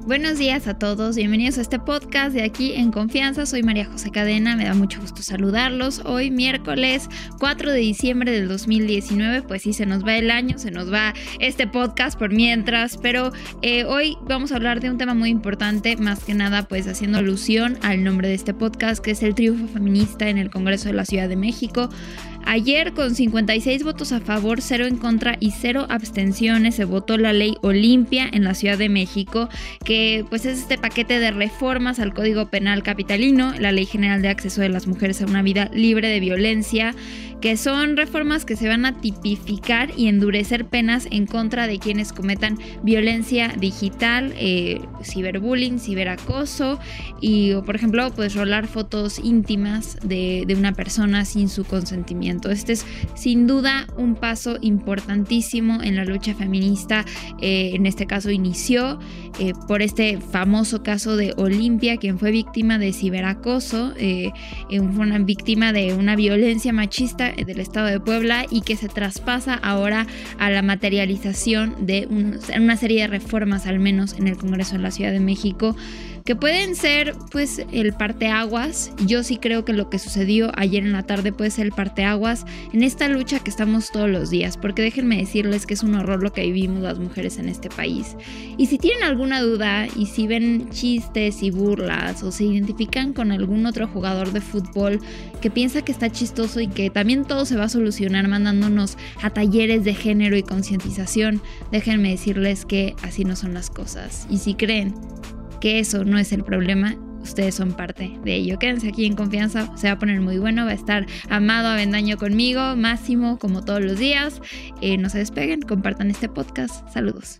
Buenos días a todos, bienvenidos a este podcast de Aquí en Confianza. Soy María José Cadena, me da mucho gusto saludarlos. Hoy miércoles 4 de diciembre del 2019, pues sí, se nos va el año, se nos va este podcast por mientras, pero hoy vamos a hablar de un tema muy importante, más que nada pues haciendo alusión al nombre de este podcast, que es el triunfo feminista en el Congreso de la Ciudad de México. Ayer, con 56 votos a favor, 0 en contra y 0 abstenciones, se votó la ley Olimpia en la Ciudad de México, que pues es este paquete de reformas al Código Penal capitalino, la Ley General de Acceso de las Mujeres a una Vida Libre de Violencia, que son reformas que se van a tipificar y endurecer penas en contra de quienes cometan violencia digital, ciberbullying, ciberacoso o por ejemplo, pues rolar fotos íntimas de una persona sin su consentimiento. Este es sin duda un paso importantísimo en la lucha feminista. En este caso inició por este famoso caso de Olimpia, quien fue víctima de ciberacoso, fue una víctima de una violencia machista del estado de Puebla y que se traspasa ahora a la materialización de una serie de reformas, al menos en el Congreso de la Ciudad de México, que pueden ser pues el parteaguas. Yo sí creo que lo que sucedió ayer en la tarde puede ser el parteaguas en esta lucha que estamos todos los días, porque déjenme decirles que es un horror lo que vivimos las mujeres en este país. Y si tienen alguna duda y si ven chistes y burlas o se identifican con algún otro jugador de fútbol que piensa que está chistoso y que también todo se va a solucionar mandándonos a talleres de género y concientización, déjenme decirles que así no son las cosas. Y si creen que eso no es el problema, ustedes son parte de ello. Quédense aquí en Confianza, se va a poner muy bueno. Va a estar Amado Avendaño conmigo, Máximo, como todos los días. No se despeguen, compartan este podcast. Saludos.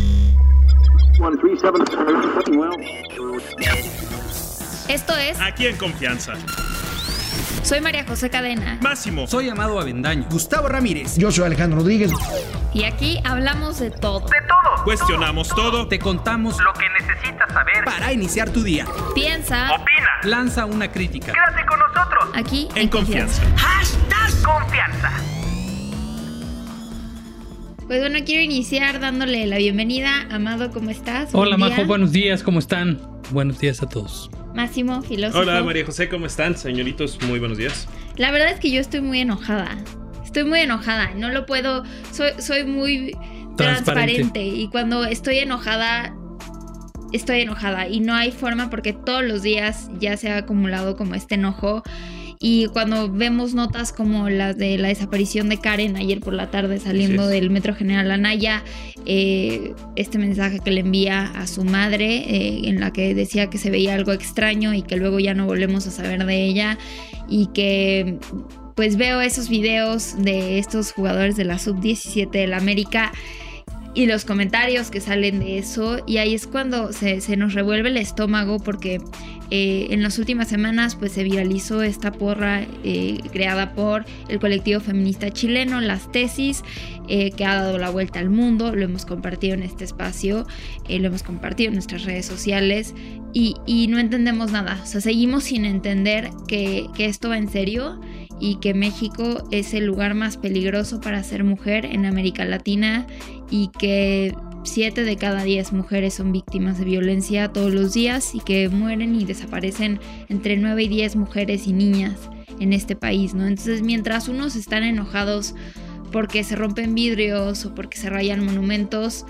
Esto es Aquí en Confianza. Soy María José Cadena. Máximo. Soy Amado Avendaño. Gustavo Ramírez. Yo soy Alejandro Rodríguez. Y aquí hablamos de todo. De todo. Cuestionamos todo. Te contamos lo que necesitas saber para iniciar tu día. Piensa. Opina. Lanza una crítica. Quédate con nosotros. Aquí en Confianza. #Confianza. Pues bueno, quiero iniciar dándole la bienvenida. Amado, ¿cómo estás? Hola, Majo, buenos días, ¿cómo están? Buenos días a todos. Máximo, filósofo. Hola, María José, ¿cómo están? Señoritos, muy buenos días. La verdad es que yo estoy muy enojada. No lo puedo. Soy muy transparente. Y cuando estoy enojada y no hay forma, porque todos los días ya se ha acumulado como este enojo. Y cuando vemos notas como las de la desaparición de Karen ayer por la tarde saliendo del Metro General Anaya, este mensaje que le envía a su madre, en la que decía que se veía algo extraño y que luego ya no volvemos a saber de ella, y que pues veo esos videos de estos jugadores de la Sub-17 de la América y los comentarios que salen de eso, y ahí es cuando se nos revuelve el estómago, porque en las últimas semanas pues se viralizó esta porra creada por el colectivo feminista chileno, Las Tesis, que ha dado la vuelta al mundo. Lo hemos compartido en este espacio, lo hemos compartido en nuestras redes sociales y no entendemos nada. O sea, seguimos sin entender que esto va en serio y que México es el lugar más peligroso para ser mujer en América Latina, y que 7 de cada 10 mujeres son víctimas de violencia todos los días, y que mueren y desaparecen entre 9 y 10 mujeres y niñas en este país, ¿no? Entonces, mientras unos están enojados porque se rompen vidrios o porque se rayan monumentos,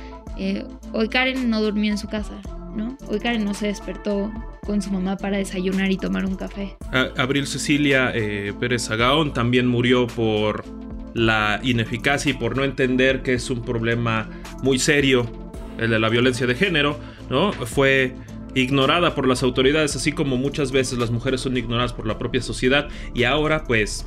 hoy Karen no durmió en su casa, ¿no? Hoy Karen no se despertó con su mamá para desayunar y tomar un café. Abril Cecilia Pérez Agaón también murió por la ineficacia y por no entender que es un problema muy serio, el de la violencia de género, ¿no? Fue ignorada por las autoridades, así como muchas veces las mujeres son ignoradas por la propia sociedad. Y ahora pues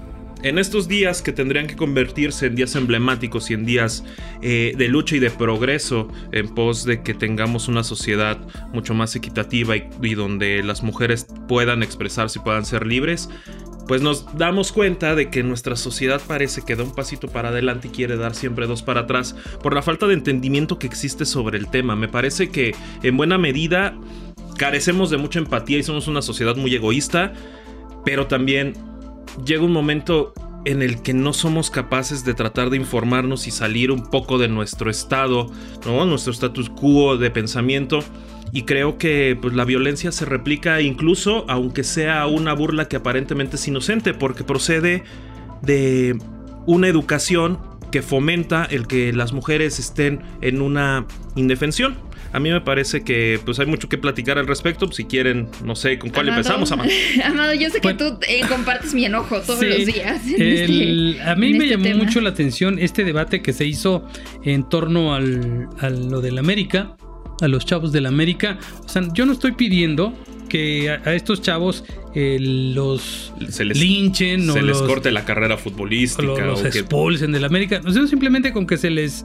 en estos días que tendrían que convertirse en días emblemáticos y en días de lucha y de progreso en pos de que tengamos una sociedad mucho más equitativa y donde las mujeres puedan expresarse y puedan ser libres, pues nos damos cuenta de que nuestra sociedad parece que da un pasito para adelante y quiere dar siempre 2 para atrás por la falta de entendimiento que existe sobre el tema. Me parece que en buena medida carecemos de mucha empatía y somos una sociedad muy egoísta, pero también llega un momento en el que no somos capaces de tratar de informarnos y salir un poco de nuestro estado, ¿no? Nuestro status quo de pensamiento, y creo que pues, la violencia se replica incluso aunque sea una burla que aparentemente es inocente, porque procede de una educación que fomenta el que las mujeres estén en una indefensión. A mí me parece que pues hay mucho que platicar al respecto. Si quieren, no sé, ¿con cuál empezamos, Amado? Amado, yo sé que tú compartes mi enojo todos los días. A mí me llamó mucho la atención este debate que se hizo en torno a lo del América, a los chavos del América. O sea, yo no estoy pidiendo que a estos chavos los linchen o se les corte la carrera futbolística o los expulsen del América. O sea, simplemente con que se les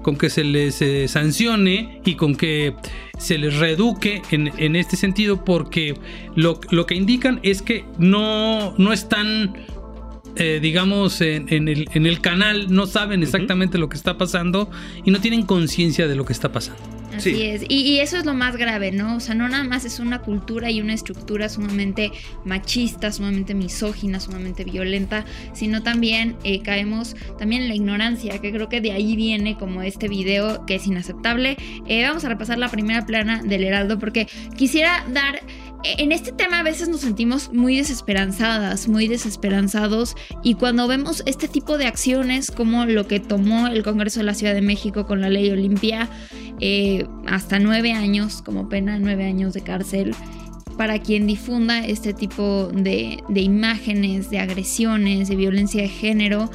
sancione y con que se les reeduque en este sentido, porque lo que indican es que no están digamos en el canal, no saben exactamente lo que está pasando y no tienen conciencia de lo que está pasando. Así es, y eso es lo más grave, ¿no? O sea, no nada más es una cultura y una estructura sumamente machista, sumamente misógina, sumamente violenta, sino también caemos también en la ignorancia, que creo que de ahí viene como este video que es inaceptable. Vamos a repasar la primera plana del Heraldo porque quisiera dar... En este tema a veces nos sentimos muy desesperanzadas, muy desesperanzados, y cuando vemos este tipo de acciones como lo que tomó el Congreso de la Ciudad de México con la ley Olimpia, hasta 9 años como pena, 9 años de cárcel para quien difunda este tipo de imágenes, de agresiones, de violencia de género,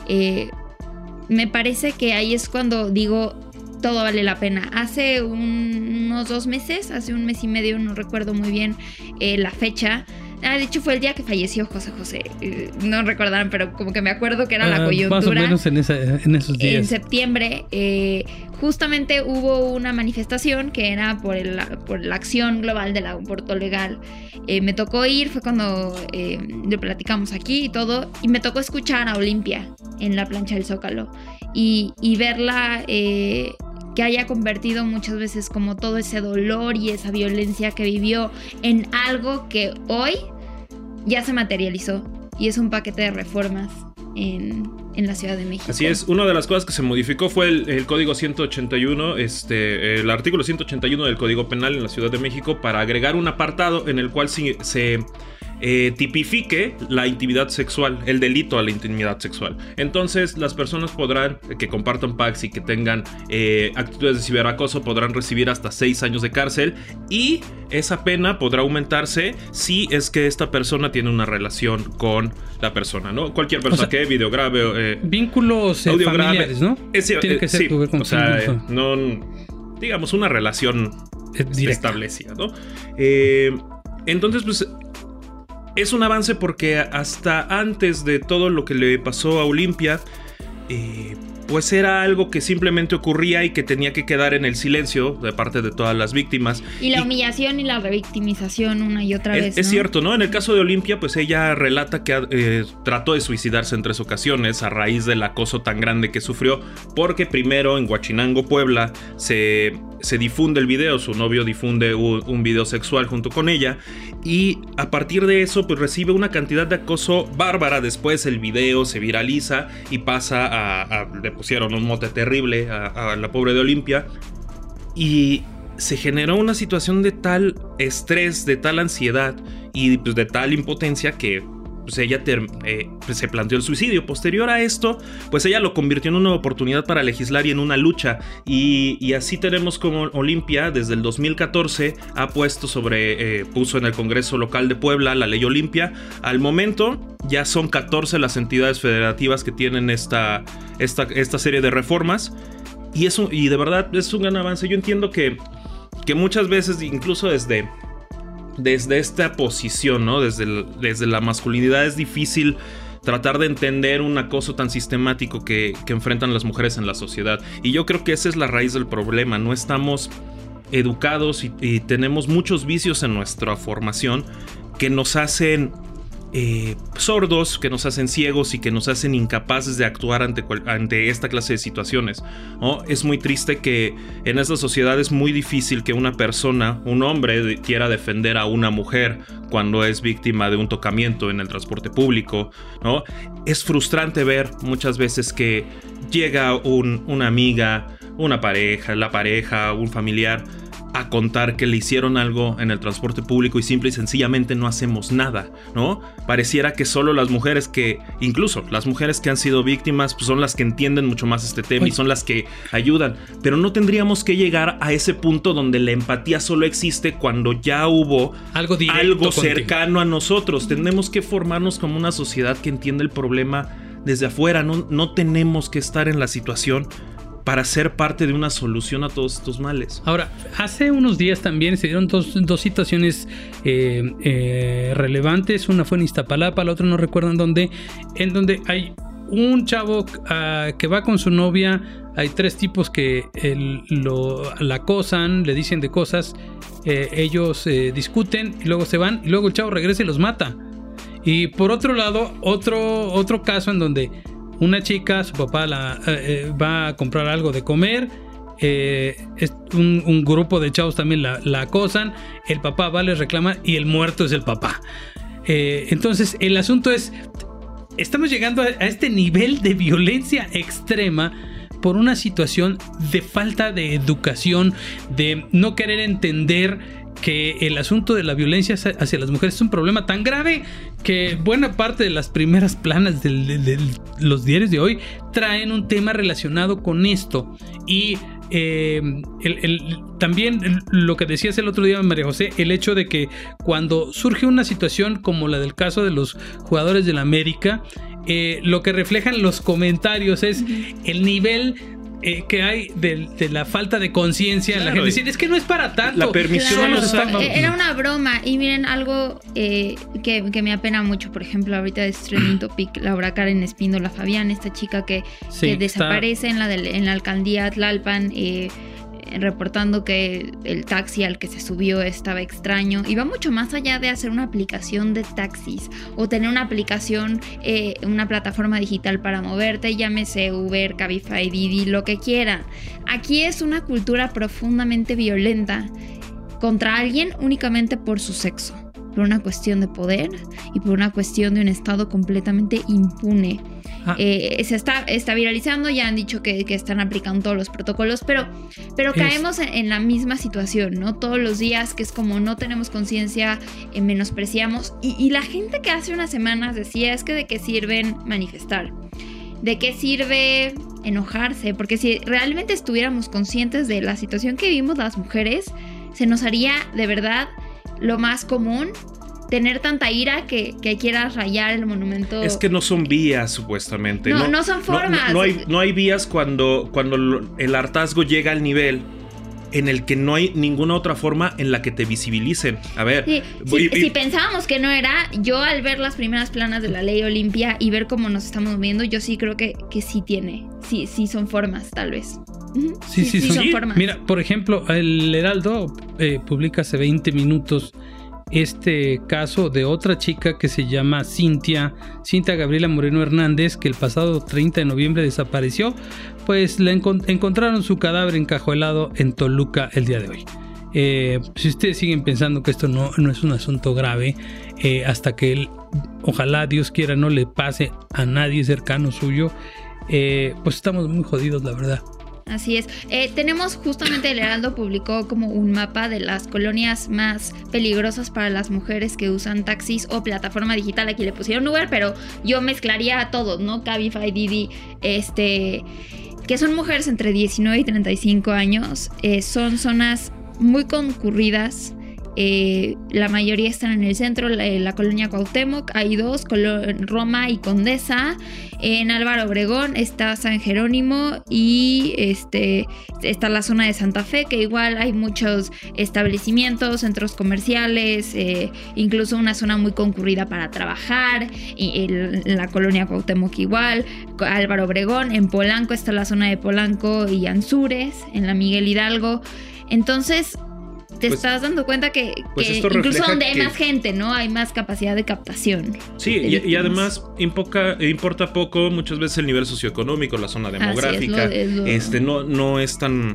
me parece que ahí es cuando digo... todo vale la pena. Hace unos 2 meses, hace 1 mes y medio, no recuerdo muy bien la fecha. De hecho fue el día que falleció José. No recordarán, pero como que me acuerdo que era la coyuntura. Más o menos en esos días. En septiembre, justamente hubo una manifestación que era por la acción global del aborto legal. Me tocó ir, fue cuando lo platicamos aquí y todo, y me tocó escuchar a Olimpia en la plancha del Zócalo y verla... que haya convertido muchas veces como todo ese dolor y esa violencia que vivió en algo que hoy ya se materializó y es un paquete de reformas en la Ciudad de México. Así es, una de las cosas que se modificó fue el Código 181, el artículo 181 del Código Penal en la Ciudad de México, para agregar un apartado en el cual se tipifique la intimidad sexual, el delito a la intimidad sexual. Entonces las personas que compartan packs y que tengan actitudes de ciberacoso podrán recibir hasta 6 años de cárcel, y esa pena podrá aumentarse si es que esta persona tiene una relación con la persona, ¿no? Cualquier persona, o sea, que videograve, vínculos familiares, ¿no? Tiene que ser o sea, no, digamos, una relación establecida, ¿no? Entonces, pues es un avance porque hasta antes de todo lo que le pasó a Olimpia, pues era algo que simplemente ocurría y que tenía que quedar en el silencio de parte de todas las víctimas. Y la humillación y la revictimización una y otra vez, ¿no? Es cierto, ¿no? En el caso de Olimpia, pues ella relata que trató de suicidarse en 3 ocasiones a raíz del acoso tan grande que sufrió, porque primero en Huachinango, Puebla, se difunde el video, su novio difunde un video sexual junto con ella, y a partir de eso pues recibe una cantidad de acoso bárbara. Después el video se viraliza y pasa le pusieron un mote terrible a la pobre de Olimpia, y se generó una situación de tal estrés, de tal ansiedad y pues de tal impotencia que pues ella se planteó el suicidio. Posterior a esto, pues ella lo convirtió en una oportunidad para legislar y en una lucha, y así tenemos como Olimpia desde el 2014 ha puesto puso en el Congreso local de Puebla la ley Olimpia. Al momento ya son 14 las entidades federativas que tienen esta serie de reformas, y de verdad es un gran avance. Yo entiendo que muchas veces, incluso desde esta posición, ¿no? Desde la masculinidad es difícil tratar de entender un acoso tan sistemático que enfrentan las mujeres en la sociedad. Y yo creo que esa es la raíz del problema. No estamos educados y tenemos muchos vicios en nuestra formación que nos hacen sordos, que nos hacen ciegos y que nos hacen incapaces de actuar ante esta clase de situaciones, ¿no? Es muy triste que en esta sociedad es muy difícil que una persona, un hombre, quiera defender a una mujer cuando es víctima de un tocamiento en el transporte público, ¿no? Es frustrante ver muchas veces que llega una amiga, una pareja, un familiar, a contar que le hicieron algo en el transporte público y simple y sencillamente no hacemos nada, ¿no? Pareciera que solo las mujeres incluso las mujeres que han sido víctimas, pues son las que entienden mucho más este tema y son las que ayudan, pero no tendríamos que llegar a ese punto donde la empatía solo existe cuando ya hubo algo cercano a nosotros. Tenemos que formarnos como una sociedad que entiende el problema desde afuera, no tenemos que estar en la situación para ser parte de una solución a todos estos males. Ahora, hace unos días también se dieron dos situaciones relevantes. Una fue en Iztapalapa, la otra no recuerdo en dónde hay un chavo que va con su novia. Hay 3 tipos que la acosan, le dicen de cosas, ellos discuten y luego se van y luego el chavo regresa y los mata. Y por otro lado, otro caso en donde una chica, su papá va a comprar algo de comer, un grupo de chavos también la acosan, el papá va, les reclama y el muerto es el papá. Entonces el asunto es, estamos llegando a este nivel de violencia extrema por una situación de falta de educación, de no querer entender que el asunto de la violencia hacia las mujeres es un problema tan grave que buena parte de las primeras planas de los diarios de hoy traen un tema relacionado con esto. Y también lo que decías el otro día, María José, el hecho de que cuando surge una situación como la del caso de los jugadores de la América, lo que reflejan los comentarios es el nivel que hay de la falta de conciencia en la gente. Decir, es que no es para tanto. La permisión era una broma. Y miren, algo que me apena mucho, por ejemplo, ahorita es trending topic, Laura Karen Espíndola Fabián, esta chica que desaparece en la alcaldía Tlalpan, reportando que el taxi al que se subió estaba extraño, y va mucho más allá de hacer una aplicación de taxis o tener una aplicación, una plataforma digital para moverte, llámese Uber, Cabify, Didi, lo que quieran. Aquí es una cultura profundamente violenta contra alguien únicamente por su sexo, por una cuestión de poder y por una cuestión de un estado completamente impune. Se está viralizando, ya han dicho que están aplicando todos los protocolos, pero caemos en la misma situación, ¿no? Todos los días, que es como no tenemos conciencia, menospreciamos, y la gente que hace unas semanas decía, es que de qué sirven manifestar, de qué sirve enojarse, porque si realmente estuviéramos conscientes de la situación que vivimos las mujeres, se nos haría de verdad lo más común tener tanta ira que quieras rayar el monumento. Es que no son vías, supuestamente. No son formas. No hay vías cuando el hartazgo llega al nivel en el que no hay ninguna otra forma en la que te visibilicen. A ver, si pensábamos que no era, yo al ver las primeras planas de la ley Olimpia y ver cómo nos estamos moviendo, yo sí creo que sí tiene. Sí son formas, tal vez. Sí, son formas. Mira, por ejemplo, el Heraldo publica hace 20 minutos este caso de otra chica que se llama Cintia Gabriela Moreno Hernández, que el pasado 30 de noviembre desapareció. Pues le encontraron su cadáver encajuelado en Toluca el día de hoy. Si ustedes siguen pensando que esto no es un asunto grave, hasta que ojalá Dios quiera no le pase a nadie cercano suyo, pues estamos muy jodidos, la verdad. Así es. Tenemos justamente, el Heraldo publicó como un mapa de las colonias más peligrosas para las mujeres que usan taxis o plataforma digital. Aquí le pusieron Uber, pero yo mezclaría a todos, ¿no? Cabify, Didi, que son mujeres entre 19 y 35 años. Son zonas muy concurridas. La mayoría están en el centro, la colonia Cuauhtémoc, hay 2, Roma y Condesa. En Álvaro Obregón está San Jerónimo y está la zona de Santa Fe, que igual hay muchos establecimientos, centros comerciales, incluso una zona muy concurrida para trabajar. Y la colonia Cuauhtémoc igual, Álvaro Obregón. En Polanco está la zona de Polanco y Anzures, en la Miguel Hidalgo. Entonces te estás dando cuenta que incluso donde hay más gente, ¿no? Hay más capacidad de captación. Sí, y además importa poco muchas veces el nivel socioeconómico, la zona demográfica. No es tan...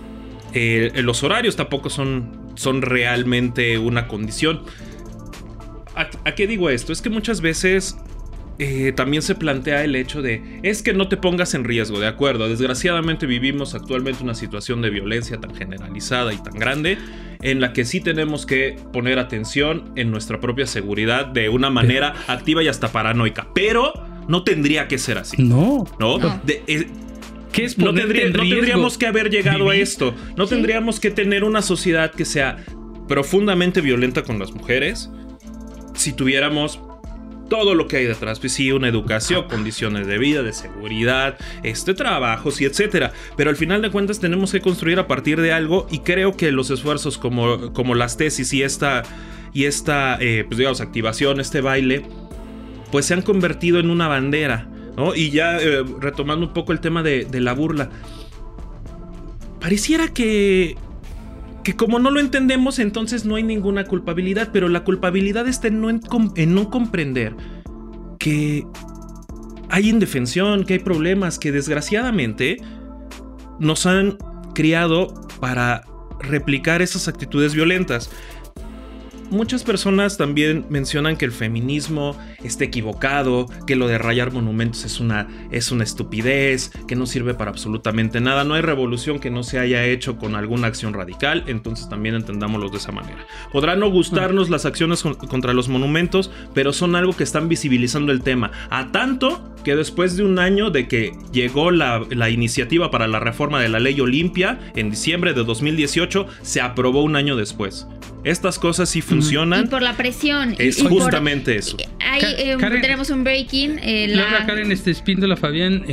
los horarios tampoco son realmente una condición. ¿A qué digo esto? Es que muchas veces también se plantea el hecho de, es que no te pongas en riesgo, de acuerdo, desgraciadamente vivimos actualmente una situación de violencia tan generalizada y tan grande, en la que sí tenemos que poner atención en nuestra propia seguridad de una manera activa y hasta paranoica, pero no tendría que ser así. No. ¿Qué es no tendríamos que haber llegado a esto, no tendríamos que tener una sociedad que sea profundamente violenta con las mujeres si tuviéramos todo lo que hay detrás, pues sí, una educación, condiciones de vida, de seguridad, trabajos y etcétera. Pero al final de cuentas tenemos que construir a partir de algo, y creo que los esfuerzos como las tesis y esta pues digamos, activación, este baile, pues se han convertido en una bandera, ¿no? Y ya retomando un poco el tema de la burla, pareciera que como no lo entendemos, entonces no hay ninguna culpabilidad, pero la culpabilidad está en no comprender que hay indefensión, que hay problemas, que desgraciadamente nos han criado para replicar esas actitudes violentas. Muchas personas también mencionan que el feminismo está equivocado, que lo de rayar monumentos es una estupidez, que no sirve para absolutamente nada. No hay revolución que no se haya hecho con alguna acción radical, entonces también entendámoslo de esa manera. Podrán no gustarnos las acciones contra los monumentos, pero son algo que están visibilizando el tema, a tanto que después de un año de que llegó la iniciativa para la reforma de la ley Olimpia, en diciembre de 2018, se aprobó un año después. Estas cosas sí funcionan. Y por la presión. Es justamente eso. Ahí tenemos un breaking. La Karen Espíndola Fabián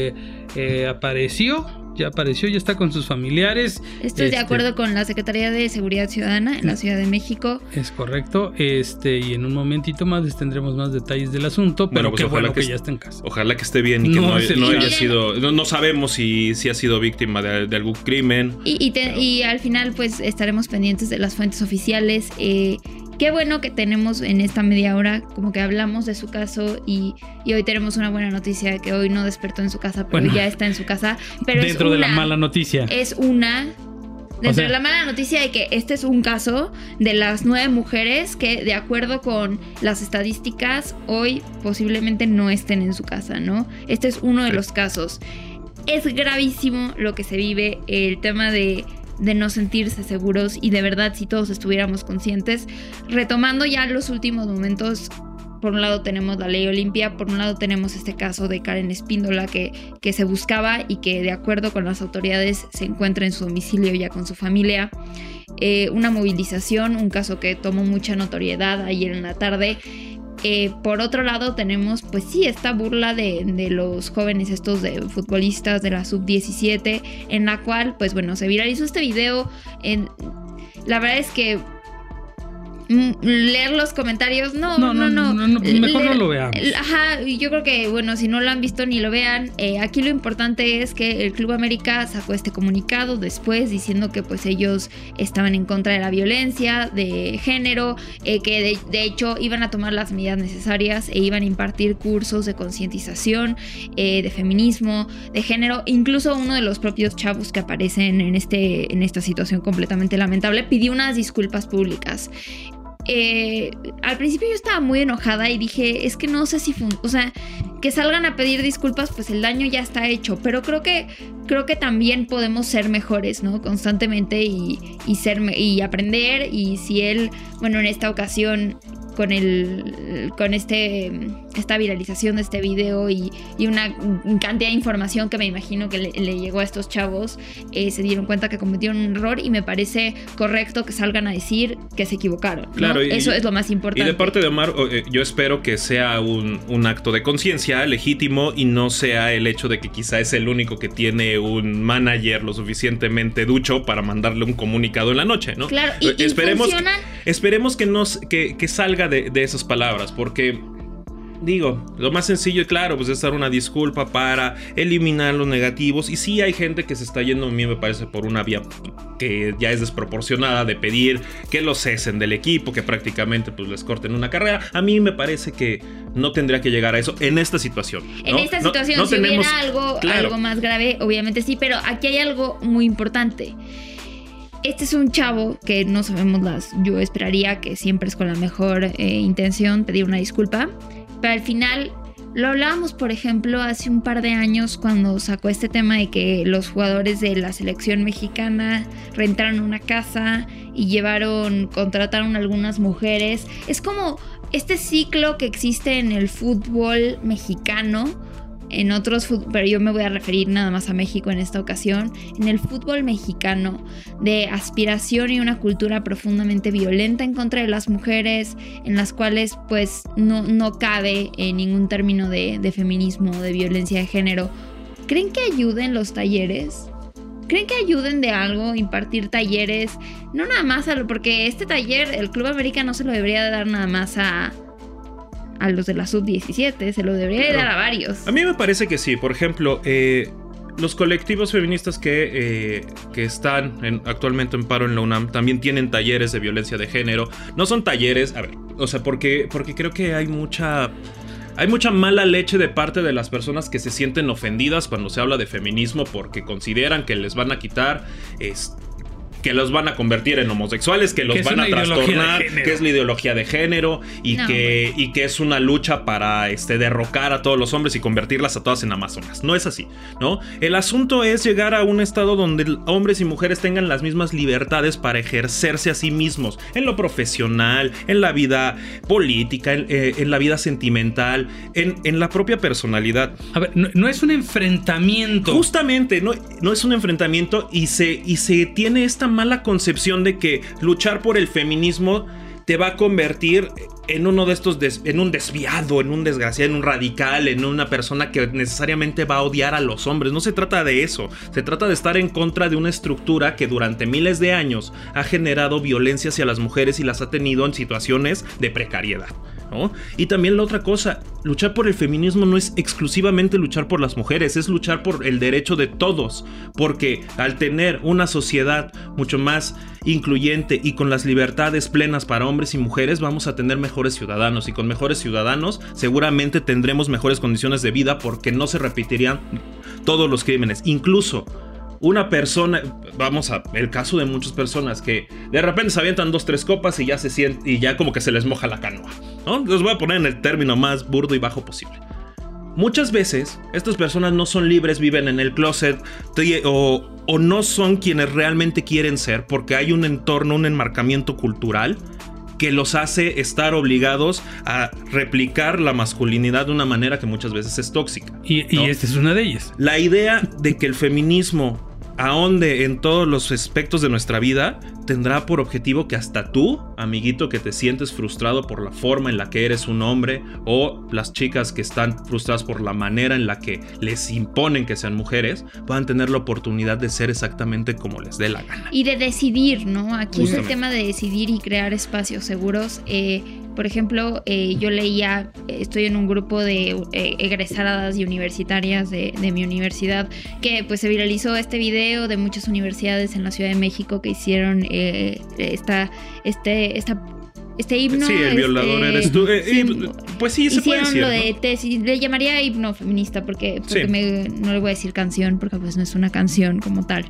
ya está con sus familiares. Esto es de acuerdo con la Secretaría de Seguridad Ciudadana en la Ciudad de México. Es correcto. Y en un momentito más les tendremos más detalles del asunto, pero pues qué bueno que ya está en casa. Ojalá que esté bien y que no haya sido. No sabemos si ha sido víctima de algún crimen. Y al final, pues estaremos pendientes de las fuentes oficiales. Qué bueno que tenemos en esta media hora, como que hablamos de su caso y hoy tenemos una buena noticia, que hoy no despertó en su casa, pero ya está en su casa. Pero dentro de la mala noticia. De la mala noticia de que este es un caso de las 9 mujeres que, de acuerdo con las estadísticas, hoy posiblemente no estén en su casa, ¿no? Este es uno de los casos. Es gravísimo lo que se vive, el tema de no sentirse seguros, y de verdad, si todos estuviéramos conscientes. Retomando ya los últimos momentos, por un lado tenemos la ley Olimpia, por un lado tenemos este caso de Karen Espíndola que se buscaba y que, de acuerdo con las autoridades, se encuentra en su domicilio ya con su familia. Una movilización, un caso que tomó mucha notoriedad ayer en la tarde. Por otro lado tenemos, pues sí, esta burla de los jóvenes estos de futbolistas de la sub-17, en la cual, pues bueno, se viralizó este video. La verdad es que leer los comentarios, no, mejor no lo veamos. Ajá, yo creo que, bueno, si no lo han visto, ni lo vean. Aquí lo importante es que el Club América sacó este comunicado después diciendo que pues ellos estaban en contra de la violencia de género, que de hecho iban a tomar las medidas necesarias e iban a impartir cursos de concientización, de feminismo, de género. Incluso uno de los propios chavos que aparecen en esta situación completamente lamentable pidió unas disculpas públicas. Al principio yo estaba muy enojada y dije, es que no sé si que salgan a pedir disculpas, pues el daño ya está hecho, pero creo que también podemos ser mejores, ¿no? Constantemente y aprender. Y si él, bueno, en esta ocasión con esta viralización de este video y una cantidad de información que me imagino que le llegó a estos chavos, se dieron cuenta que cometieron un error, y me parece correcto que salgan a decir que se equivocaron, ¿no? Claro, eso es lo más importante. Y de parte de Omar, yo espero que sea un acto de conciencia legítimo y no sea el hecho de que quizá es el único que tiene un manager lo suficientemente ducho para mandarle un comunicado en la noche, ¿no? Claro, y esperemos que salga de esas palabras, porque digo, lo más sencillo y claro, pues es dar una disculpa para eliminar los negativos. Y sí hay gente que se está yendo, a mí me parece, por una vía que ya es desproporcionada, de pedir que los cesen del equipo, que prácticamente pues les corten una carrera. A mí me parece que no tendría que llegar a eso en esta situación, ¿no? En esta situación, si hubiera algo más grave, obviamente sí, pero aquí hay algo muy importante. Este es un chavo que no sabemos yo esperaría que siempre es con la mejor intención pedir una disculpa, pero al final Lo hablábamos, por ejemplo, hace un par de años cuando sacó este tema de que los jugadores de la selección mexicana rentaron una casa y contrataron algunas mujeres. Es como este ciclo que existe en el fútbol mexicano, en otros pero yo me voy a referir nada más a México en esta ocasión, en el fútbol mexicano, de aspiración y una cultura profundamente violenta en contra de las mujeres, en las cuales pues no cabe ningún término de feminismo o de violencia de género. ¿Creen que ayuden los talleres? ¿Creen que ayuden de algo impartir talleres? No nada más porque este taller, el Club América no se lo debería de dar nada más a los de la sub-17, se lo debería dar a varios. A mí me parece que sí. Por ejemplo, los colectivos feministas que están actualmente en paro en la UNAM también tienen talleres de violencia de género. No son talleres, a ver, o sea, porque creo que hay mucha mala leche de parte de las personas que se sienten ofendidas cuando se habla de feminismo porque consideran que les van a quitar que los van a convertir en homosexuales, que los van a trastornar, que es la ideología de género y que es una lucha para derrocar a todos los hombres y convertirlas a todas en amazonas. No es así, ¿no? El asunto es llegar a un estado donde hombres y mujeres tengan las mismas libertades para ejercerse a sí mismos en lo profesional, en la vida política, en la vida sentimental, en la propia personalidad. A ver, no es un enfrentamiento. Justamente, no es un enfrentamiento y se tiene esta mala concepción de que luchar por el feminismo te va a convertir en uno de estos en un desviado, en un desgraciado, en un radical, en una persona que necesariamente va a odiar a los hombres. No se trata de eso, se trata de estar en contra de una estructura que durante miles de años ha generado violencia hacia las mujeres y las ha tenido en situaciones de precariedad, ¿no? Y también la otra cosa, luchar por el feminismo no es exclusivamente luchar por las mujeres, es luchar por el derecho de todos, porque al tener una sociedad mucho más incluyente y con las libertades plenas para hombres y mujeres, vamos a tener mejores ciudadanos, y con mejores ciudadanos seguramente tendremos mejores condiciones de vida porque no se repetirían todos los crímenes. Incluso una persona, vamos a el caso de muchas personas que de repente se avientan 2-3 copas y ya se sienten, y ya como que se les moja la canoa, ¿no? Los voy a poner en el término más burdo y bajo posible. Muchas veces estas personas no son libres, viven en el closet o no son quienes realmente quieren ser porque hay un entorno, un enmarcamiento cultural que los hace estar obligados a replicar la masculinidad de una manera que muchas veces es tóxica, ¿no? Y esta es una de ellas. La idea de que el feminismo ahonde en todos los aspectos de nuestra vida tendrá por objetivo que hasta tú, amiguito, que te sientes frustrado por la forma en la que eres un hombre, o las chicas que están frustradas por la manera en la que les imponen que sean mujeres, puedan tener la oportunidad de ser exactamente como les dé la gana. Y de decidir, ¿no? Aquí es el tema de decidir y crear espacios seguros. Por ejemplo, yo leía, estoy en un grupo de egresadas y universitarias de mi universidad, que pues se viralizó este video de muchas universidades en la Ciudad de México que hicieron este himno. Sí, el violador eres tú. Pues sí, se puede decir, hicieron lo de tesis, le llamaría himno feminista porque sí. No le voy a decir canción porque pues no es una canción como tal.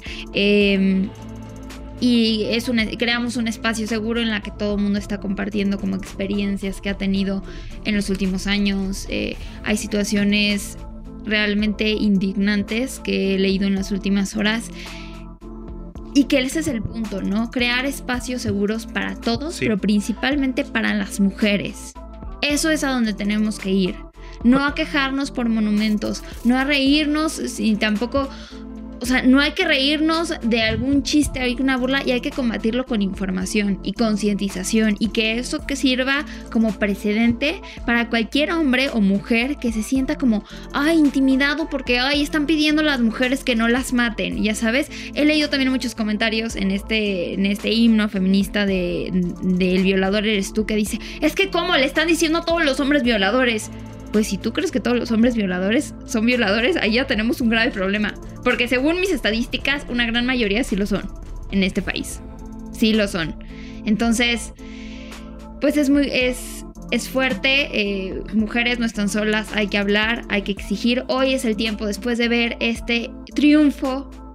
Y creamos un espacio seguro en la que todo el mundo está compartiendo como experiencias que ha tenido en los últimos años. Hay situaciones realmente indignantes que he leído en las últimas horas. Y que ese es el punto, ¿no? Crear espacios seguros para todos, sí, pero principalmente para las mujeres. Eso es a donde tenemos que ir. No a quejarnos por monumentos, no a reírnos y tampoco... O sea, no hay que reírnos de algún chiste, hay una burla y hay que combatirlo con información y concientización y que eso que sirva como precedente para cualquier hombre o mujer que se sienta como, intimidado porque, están pidiendo a las mujeres que no las maten, ya sabes. He leído también muchos comentarios en este himno feminista de El violador eres tú, que dice, es que ¿cómo le están diciendo a todos los hombres violadores? Pues si tú crees que todos los hombres violadores son violadores, ahí ya tenemos un grave problema. Porque según mis estadísticas, una gran mayoría sí lo son en este país. Sí lo son. Entonces, pues es fuerte. Mujeres no están solas, hay que hablar, hay que exigir. Hoy es el tiempo, después de ver este triunfo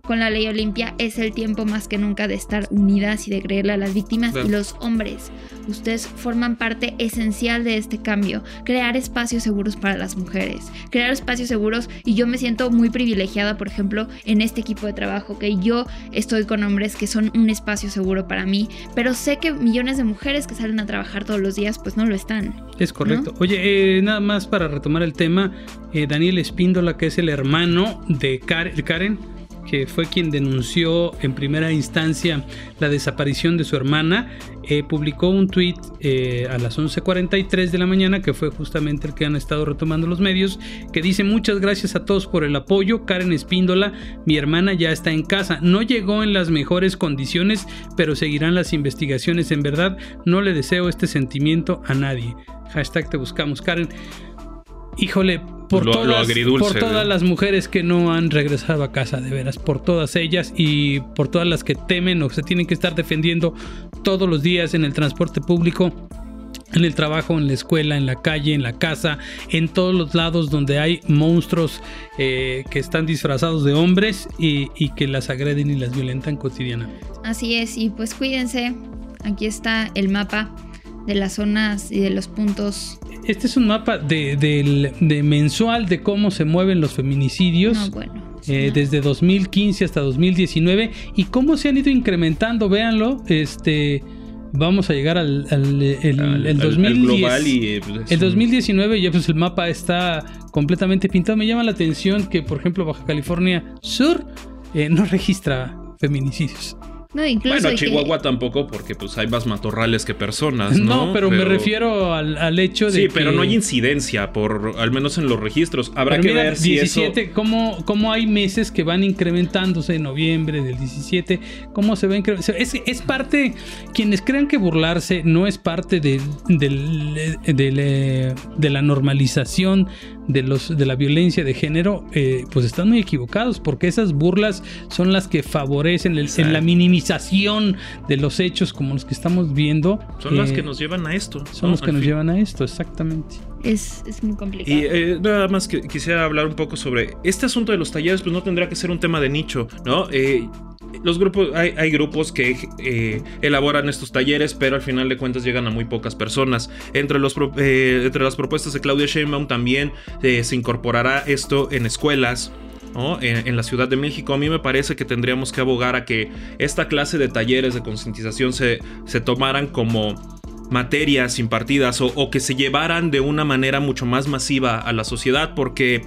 con la ley Olimpia es el tiempo más que nunca de estar unidas y de creerle a las víctimas. Claro. Y los hombres, ustedes forman parte esencial de este cambio, crear espacios seguros para las mujeres, crear espacios seguros, y yo me siento muy privilegiada, por ejemplo, en este equipo de trabajo, que yo estoy con hombres que son un espacio seguro para mí, pero sé que millones de mujeres que salen a trabajar todos los días pues no lo están. Es correcto. ¿No? Oye, nada más para retomar el tema, Daniel Espíndola, que es el hermano de Karen, que fue quien denunció en primera instancia la desaparición de su hermana, publicó un tuit a las 11:43 de la mañana, que fue justamente el que han estado retomando los medios, que dice: muchas gracias a todos por el apoyo. Karen Espíndola, mi hermana, ya está en casa. No llegó en las mejores condiciones, pero seguirán las investigaciones. En verdad, no le deseo este sentimiento a nadie. Hashtag te buscamos, Karen. Híjole, por todas las mujeres que no han regresado a casa, de veras, por todas ellas y por todas las que temen o se tienen que estar defendiendo todos los días en el transporte público, en el trabajo, en la escuela, en la calle, en la casa, en todos los lados donde hay monstruos que están disfrazados de hombres y que las agreden y las violentan cotidianamente. Así es, y pues cuídense, aquí está el mapa de las zonas y de los puntos. Este es un mapa de mensual de cómo se mueven los feminicidios. No, bueno, desde 2015 hasta 2019 y cómo se han ido incrementando. Véanlo, vamos a llegar al 2010, global y el 2019 ya pues el mapa está completamente pintado. Me llama la atención que, por ejemplo, Baja California Sur no registra feminicidios. No, incluso bueno, Chihuahua tampoco, porque pues hay más matorrales que personas, ¿no? No, pero me refiero al hecho de sí, que... pero no hay incidencia, al menos en los registros. Habrá que ver si 17, eso... ¿cómo hay meses que van incrementándose? En noviembre del 17, ¿cómo se va incrementando? Es parte... Quienes crean que burlarse no es parte de la normalización de la violencia de género, pues están muy equivocados, porque esas burlas son las que favorecen en la minimización de los hechos como los que estamos viendo. Son las que nos llevan a esto. Son los que nos llevan a esto, exactamente. Es muy complicado. Y nada más que quisiera hablar un poco sobre este asunto de los talleres, pues no tendrá que ser un tema de nicho, ¿no? Los grupos, hay grupos que elaboran estos talleres, pero al final de cuentas llegan a muy pocas personas. Entre las propuestas de Claudia Sheinbaum también se incorporará esto en escuelas, ¿no? En la Ciudad de México. A mí me parece que tendríamos que abogar a que esta clase de talleres de concientización se tomaran como materias impartidas o que se llevaran de una manera mucho más masiva a la sociedad, porque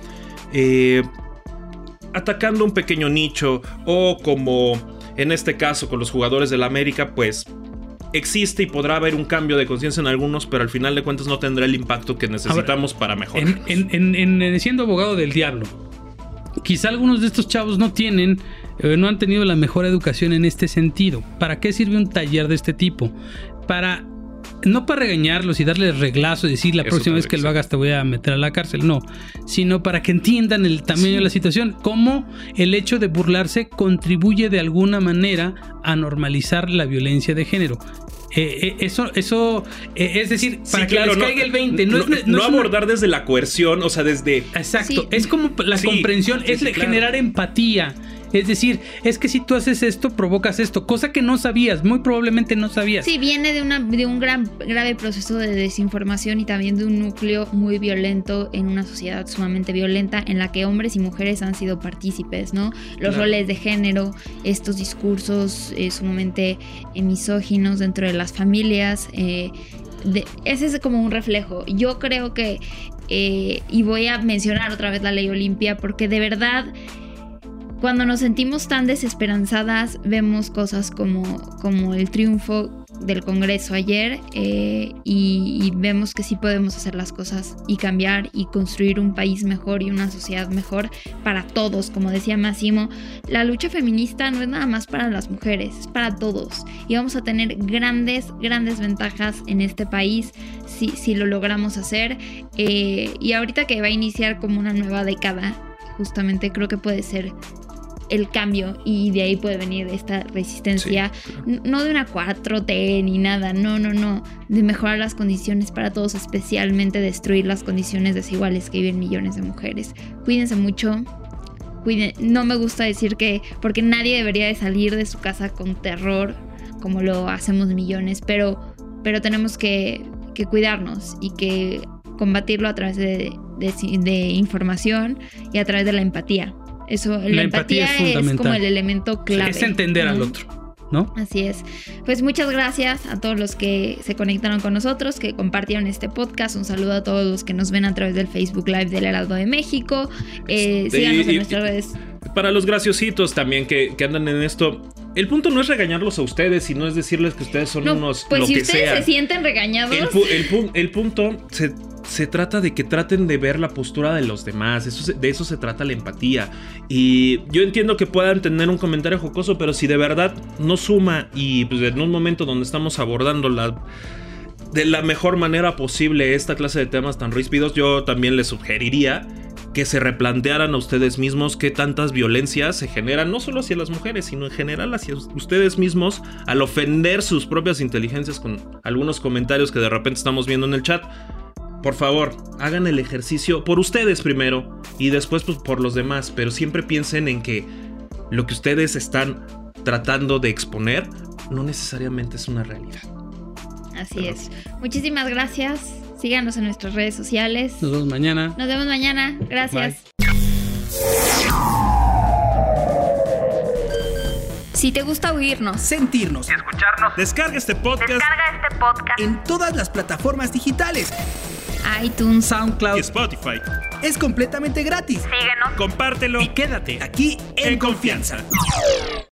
atacando un pequeño nicho o como en este caso con los jugadores del América, pues existe y podrá haber un cambio de conciencia en algunos, pero al final de cuentas no tendrá el impacto que necesitamos para mejorar. Siendo abogado del diablo, quizá algunos de estos chavos no han tenido la mejor educación en este sentido. ¿Para qué sirve un taller de este tipo? No para regañarlos y darles reglazo y decir la próxima vez que lo hagas te voy a meter a la cárcel, no, sino para que entiendan el tamaño de la situación, cómo el hecho de burlarse contribuye de alguna manera a normalizar la violencia de género. Eso es decir, para que les caiga el 20. No abordar desde la coerción, o sea, desde... Exacto, es como la comprensión, es generar empatía. Es decir, es que si tú haces esto, provocas esto, cosa que no sabías, muy probablemente no sabías. Sí, viene de un grave proceso de desinformación y también de un núcleo muy violento en una sociedad sumamente violenta en la que hombres y mujeres han sido partícipes, ¿no? Los roles de género, estos discursos sumamente misóginos dentro de las familias, ese es como un reflejo. Yo creo que, y voy a mencionar otra vez la ley Olimpia, porque de verdad... Cuando nos sentimos tan desesperanzadas, vemos cosas como el triunfo del Congreso ayer y vemos que sí podemos hacer las cosas y cambiar y construir un país mejor y una sociedad mejor para todos. Como decía Massimo, la lucha feminista no es nada más para las mujeres, es para todos. Y vamos a tener grandes ventajas en este país si lo logramos hacer. Y ahorita que va a iniciar como una nueva década, justamente creo que puede ser el cambio y de ahí puede venir esta resistencia, sí, no de una 4T ni nada, no, de mejorar las condiciones para todos, especialmente destruir las condiciones desiguales que viven millones de mujeres. Cuídense mucho, cuiden. No me gusta decir que, porque nadie debería de salir de su casa con terror como lo hacemos millones, pero tenemos que cuidarnos y que combatirlo a través de información y a través de la empatía. Eso, la empatía es fundamental. Es como el elemento clave. Es entender al otro, ¿no? Así es. Pues muchas gracias a todos los que se conectaron con nosotros, que compartieron este podcast. Un saludo a todos los que nos ven a través del Facebook Live del Heraldo de México. Síganos en nuestras redes. Para los graciositos también que andan en esto, el punto no es regañarlos a ustedes, sino es decirles que ustedes son unos pues lo si que ustedes sean. Se sienten regañados. El punto se trata de que traten de ver la postura de los demás. De eso se trata la empatía. Y yo entiendo que puedan tener un comentario jocoso, pero si de verdad no suma y pues en un momento donde estamos abordando de la mejor manera posible esta clase de temas tan ríspidos, yo también les sugeriría que se replantearan a ustedes mismos qué tantas violencias se generan, no solo hacia las mujeres, sino en general hacia ustedes mismos, al ofender sus propias inteligencias con algunos comentarios que de repente estamos viendo en el chat. Por favor, hagan el ejercicio por ustedes primero y después pues, por los demás, pero siempre piensen en que lo que ustedes están tratando de exponer no necesariamente es una realidad. Así es. Muchísimas gracias. Síganos en nuestras redes sociales. Nos vemos mañana. Nos vemos mañana. Gracias. Bye. Si te gusta oírnos, Sentirnos. Y escucharnos. Descarga este podcast. Descarga este podcast. En todas las plataformas digitales. iTunes, SoundCloud. Y Spotify. Es completamente gratis. Síguenos. Compártelo. Y quédate aquí en confianza.